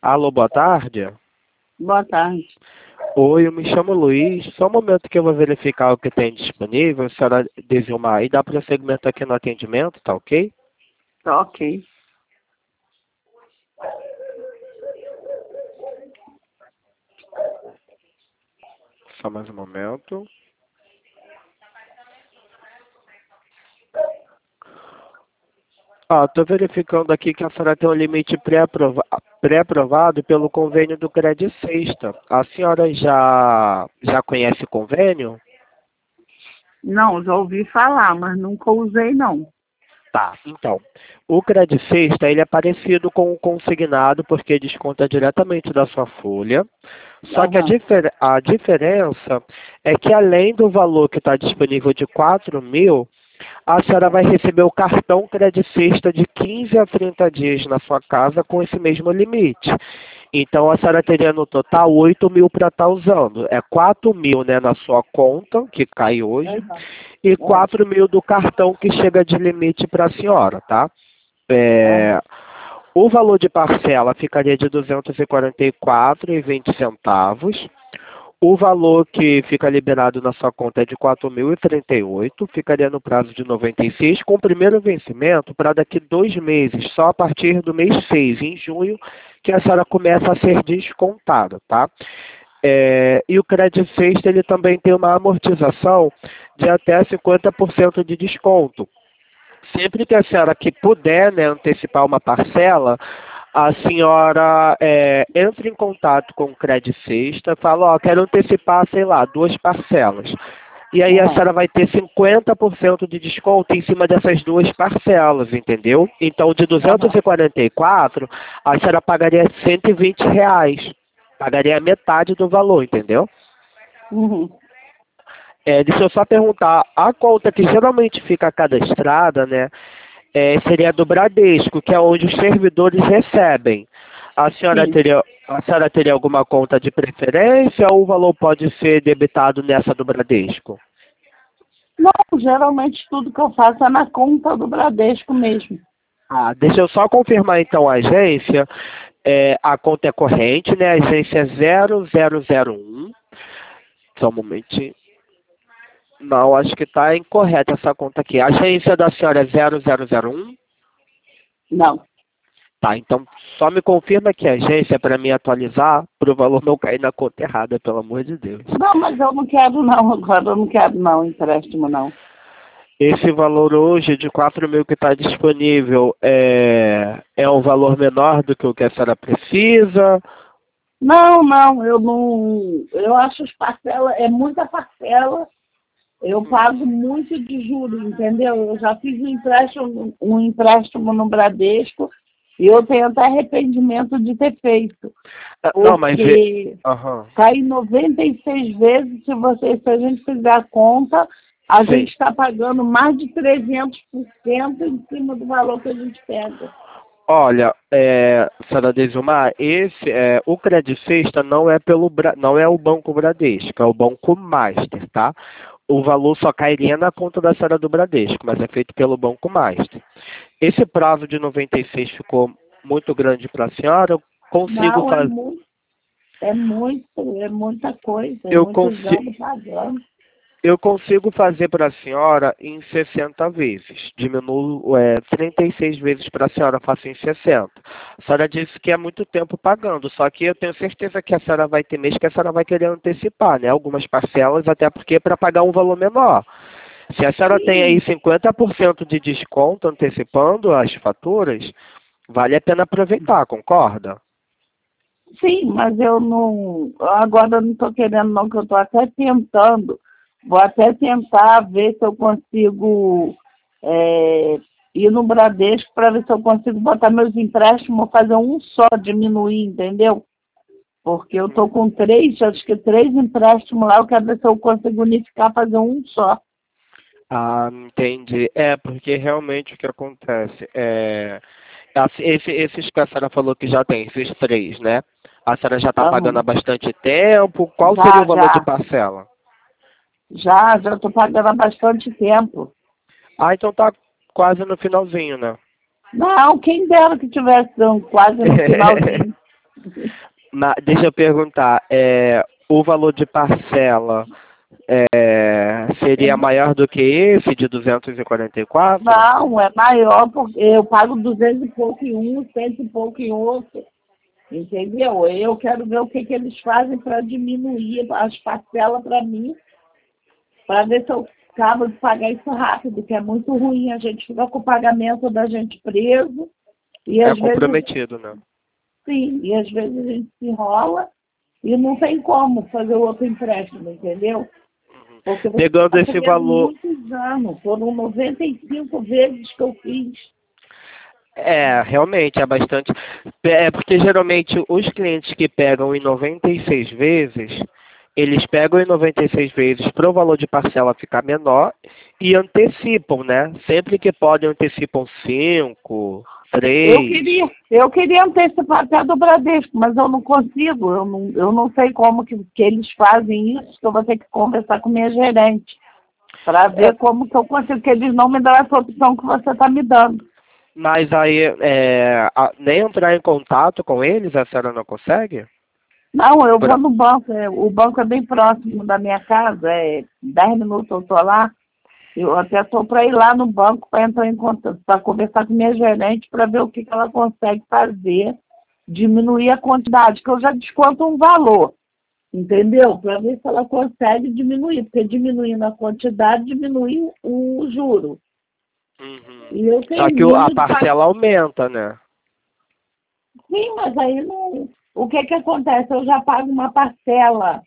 Alô, boa tarde. Boa tarde. Oi, eu me chamo Luiz. Só um momento que eu vou verificar o que tem disponível. A senhora Desilmar, e dá prosseguimento aqui no atendimento, tá ok? Tá ok. Só mais um momento. Estou verificando aqui que a senhora tem um limite pré-aprovado pelo convênio do Cred Sexta. A senhora já conhece o convênio? Não, já ouvi falar, mas nunca usei, não. Tá, então, o Cred Sexta, ele é parecido com o consignado porque desconta diretamente da sua folha, só que Aham. a diferença é que além do valor que está disponível de 4.000, a senhora vai receber o cartão Cred Sexta de 15 a 30 dias na sua casa com esse mesmo limite. Então a senhora teria no total 8.000 para estar usando. É 4.000, né, na sua conta, que cai hoje, Aham. e 4.000 do cartão que chega de limite para a senhora, tá? Aham. O valor de parcela ficaria de R$ 244,20. O valor que fica liberado na sua conta é de 4.038, ficaria no prazo de 96, com o primeiro vencimento para daqui 2 meses, só a partir do mês 6, em junho, que a senhora começa a ser descontada, tá? E o Cred Sexta, ele também tem uma amortização de até 50% de desconto. Sempre que a senhora que puder, né, antecipar uma parcela, a senhora entra em contato com o Cred Sexta, fala, quero antecipar, sei lá, 2 parcelas. E aí a Aham. senhora vai ter 50% de desconto em cima dessas 2 parcelas, entendeu? Então, de Aham. 244, a senhora pagaria R$ 120. Pagaria a metade do valor, entendeu? Uhum. Deixa eu só perguntar, a conta que geralmente fica cadastrada, né, seria a do Bradesco, que é onde os servidores recebem. Sim. A senhora teria alguma conta de preferência ou o valor pode ser debitado nessa do Bradesco? Não, geralmente tudo que eu faço é na conta do Bradesco mesmo. Deixa eu só confirmar então a agência. A conta é corrente, né? A agência é 0001. Só um momentinho. Não, acho que está incorreta essa conta aqui. A agência da senhora é 0001? Não. Tá, então só me confirma que a agência é para me atualizar, para o valor não cair na conta errada, pelo amor de Deus. Não, mas eu não quero não, agora eu não quero não, empréstimo não. Esse valor hoje de 4.000 que está disponível é um valor menor do que o que a senhora precisa? Não, não, eu não. Eu acho as parcelas, é muita parcela, eu pago muito de juros, entendeu? Eu já fiz um empréstimo no Bradesco e eu tenho até arrependimento de ter feito, Não, mas... porque Aham, cai 96 vezes, se a gente fizer a conta, a sim. gente está pagando mais de 300% em cima do valor que a gente pega. Olha, senhora Desilmar, o Credit Sexta não é o Banco Bradesco, é o Banco Master, tá? O valor só cairia na conta da senhora do Bradesco, mas é feito pelo Banco Master. Esse prazo de 96 ficou muito grande para a senhora, eu consigo Não, fazer. é muita coisa, é Eu muitos consigo. anos pagando. Eu consigo fazer para a senhora em 60 vezes. Diminuo 36 vezes para a senhora, faço em 60. A senhora disse que é muito tempo pagando, só que eu tenho certeza que a senhora vai ter mês que a senhora vai querer antecipar, né? Algumas parcelas, até porque é para pagar um valor menor. Se a senhora tem aí Sim, 50% de desconto antecipando as faturas, vale a pena aproveitar, concorda? sim, mas eu não. Agora eu não estou querendo, não, que eu estou até tentando. Vou até tentar ver se eu consigo é, ir no Bradesco para ver se eu consigo botar meus empréstimos, fazer um só, diminuir, entendeu? Porque eu estou com acho que três empréstimos lá, eu quero ver se eu consigo unificar, fazer um só. Entendi. Porque realmente o que acontece esses que a senhora falou que já tem, esses 3, né? A senhora já está pagando há Aham. bastante tempo. Qual seria o Já, valor de já. parcela? Já estou pagando há bastante tempo. Então tá quase no finalzinho, né? Não, quem dera que tivesse quase no finalzinho. Deixa eu perguntar, o valor de parcela seria maior do que esse de 244? Não, é maior, porque eu pago 200 e pouco em um, 100 e pouco em outro. Entendeu? Eu quero ver o que, que eles fazem para diminuir as parcelas para mim, para ver se eu acabo de pagar isso rápido, que é muito ruim. A gente fica com o pagamento da gente preso. E É às vezes, comprometido, né? sim, e às vezes a gente se enrola e não tem como fazer outro empréstimo, entendeu? Porque você Pegando está esse pegando valor, muitos anos, foram 95 vezes que eu fiz. realmente é bastante. É porque geralmente os clientes que pegam em 96 vezes, eles pegam em 96 vezes para o valor de parcela ficar menor e antecipam, né? Sempre que podem, antecipam 5, Eu 3. queria, eu queria antecipar até do Bradesco, mas eu não consigo, eu não sei como que eles fazem isso, que eu vou ter que conversar com minha gerente, para ver como que eu consigo, que eles não me dão essa opção que você está me dando. Mas aí, nem entrar em contato com eles, a senhora não consegue? Não, eu vou Pra- no banco, o banco é bem próximo da minha casa, 10 minutos eu estou lá. Eu até estou para ir lá no banco para entrar em contato, para conversar com minha gerente para ver o que, que ela consegue fazer, diminuir a quantidade, que eu já desconto um valor, entendeu? Para ver se ela consegue diminuir, porque diminuindo a quantidade, diminui o juro. Uhum. E eu Só que a termino de pagar. parcela aumenta, né? Sim, mas aí não. O que, que acontece? Eu já pago uma parcela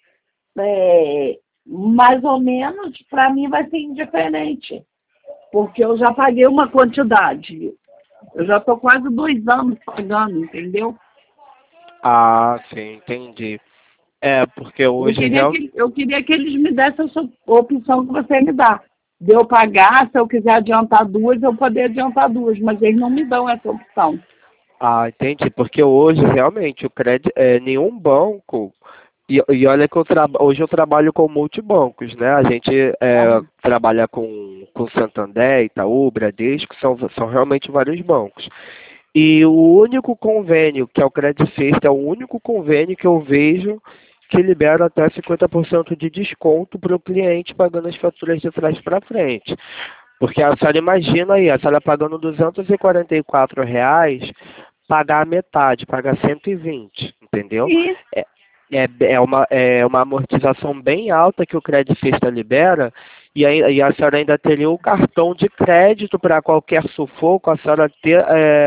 mais ou menos, para mim vai ser indiferente, porque eu já paguei uma quantidade. Eu já estou quase 2 anos pagando, entendeu? Ah, sim, entendi. Porque hoje Eu queria que eles me dessem essa opção que você me dá. De eu pagar, se eu quiser adiantar duas, eu poder adiantar duas, mas eles não me dão essa opção. entendi. Porque hoje realmente o crédito, nenhum banco. E olha que hoje eu trabalho com multibancos, né? A gente Aham. trabalha com Santander, Itaú, Bradesco, são realmente vários bancos. E o único convênio, que é o Credit Sexta, é o único convênio que eu vejo que libera até 50% de desconto para o cliente pagando as faturas de trás para frente. Porque a senhora imagina aí, a senhora pagando R$ 244, pagar a metade, pagar 120, entendeu? E É uma amortização bem alta que o Credit Sexta libera, e a senhora ainda teria o cartão de crédito para qualquer sufoco, a senhora ter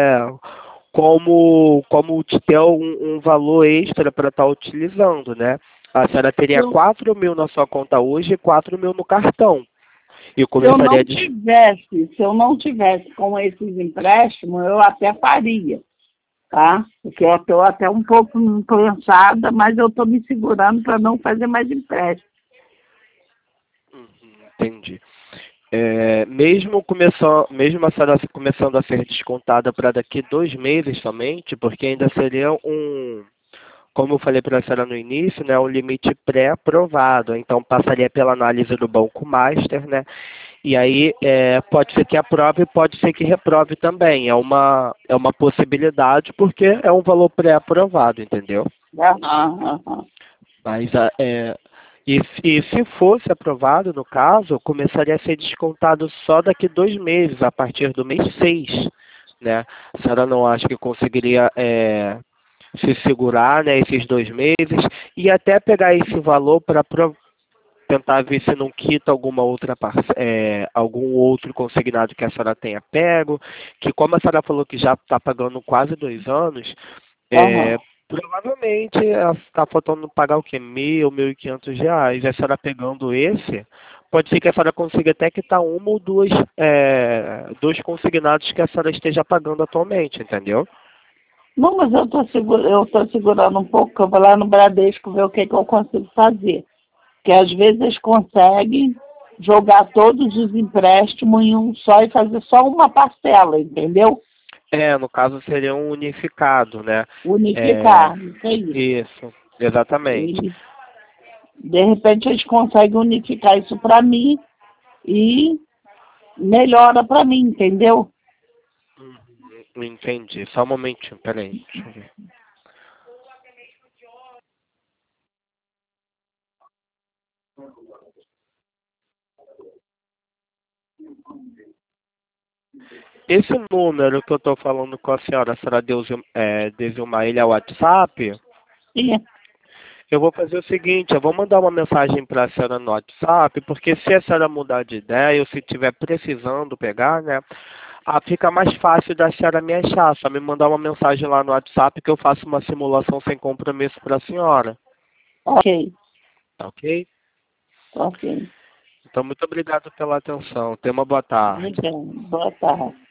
como ter um valor extra para estar utilizando, né? A senhora teria eu, 4 mil na sua conta hoje e 4 mil no cartão. E começaria a. se eu não tivesse com esses empréstimos, eu até faria, tá? Porque eu estou até um pouco cansada, mas eu estou me segurando para não fazer mais empréstimo. Entendi. Mesmo a senhora começando a ser descontada para daqui 2 meses somente, porque ainda seria como eu falei para a senhora no início, né, um limite pré-aprovado. Então passaria pela análise do Banco Master, né? E aí pode ser que aprove, pode ser que reprove também. É uma possibilidade porque é um valor pré-aprovado, entendeu? Aham, aham. Mas e se fosse aprovado, no caso, começaria a ser descontado só daqui 2 meses, a partir do mês 6, né? A senhora não acha que conseguiria se segurar, né, esses 2 meses e até pegar esse valor para tentar ver se não quita algum outro consignado que a senhora tenha pego, que como a senhora falou que já está pagando quase 2 anos, Aham. provavelmente está faltando pagar o quê? R$ 1.000, R$ 1.500. E a senhora pegando esse, pode ser que a senhora consiga até quitar uma ou dois consignados que a senhora esteja pagando atualmente, entendeu? Não, mas eu tô segurando um pouco, que eu vou lá no Bradesco ver o que, que eu consigo fazer. Porque às vezes eles conseguem jogar todos os empréstimos em um só e fazer só uma parcela, entendeu? No caso seria um unificado, né? É, Unificar, isso aí. isso, exatamente. E, de repente eles conseguem unificar isso para mim e melhora para mim, entendeu? Entendi. Só um momentinho, peraí. Deixa eu ver. Esse número que eu estou falando com a senhora Desilma, ele é o WhatsApp? Sim. Eu vou fazer o seguinte, eu vou mandar uma mensagem para a senhora no WhatsApp, porque se a senhora mudar de ideia ou se estiver precisando pegar, né, fica mais fácil da senhora me achar. Só me mandar uma mensagem lá no WhatsApp que eu faço uma simulação sem compromisso para a senhora. Ok, Tá ok? ok. Então, muito obrigado pela atenção. Tenha uma boa tarde. Obrigada. Boa tarde.